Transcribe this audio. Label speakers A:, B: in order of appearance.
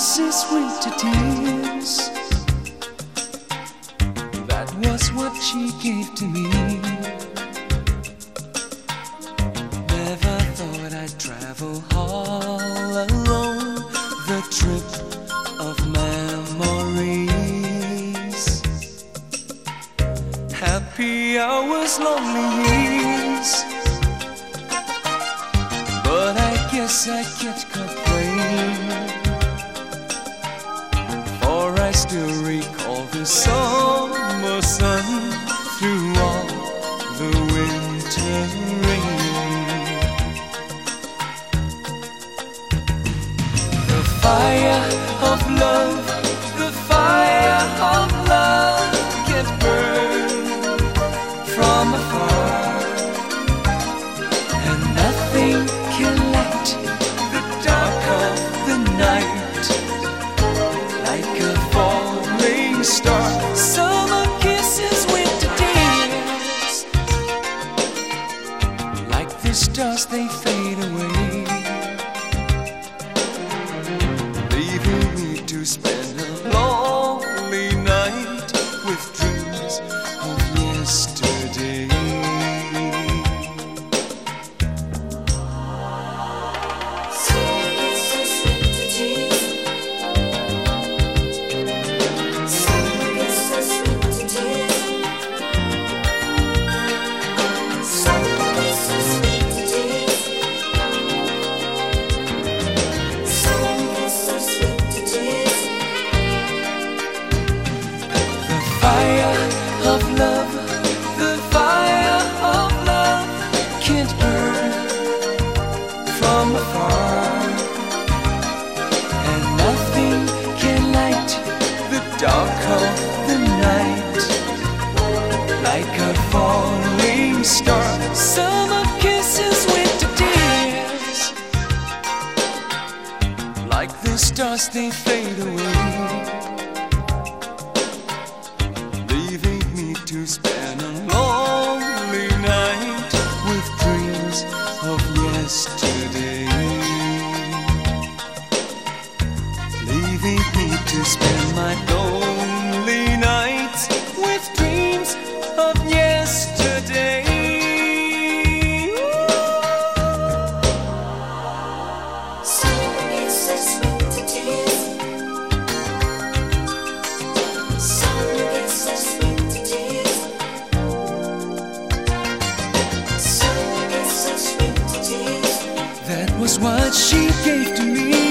A: kisses, winter tears. That was what she gave to me. Never thought I'd travel all alone, the trip of memories. Happy hours, lonely years, but I guess I can't complain, for I still recall the summer sun through all the winter rain. The fire of love, the fire of love can burn from afar, and nothing can light the dark of the night like a falling star. Summer kisses, winter tears, like the stars they fade away, leaving me to spend a lonely night with dreams of yesterday. Fire of love, the fire of love can't burn from afar, and nothing can light the dark of the night like a falling star. Summer kisses, winter tears, like the stars they fade away, leaving me to spend a lonely night with dreams of yesterday, leaving me to spend my lonely nights with dreams of yesterday.
B: Summer kisses, winter tears. Summer kisses, winter tears. Summer kisses, winter tears.
A: That was what she gave to me.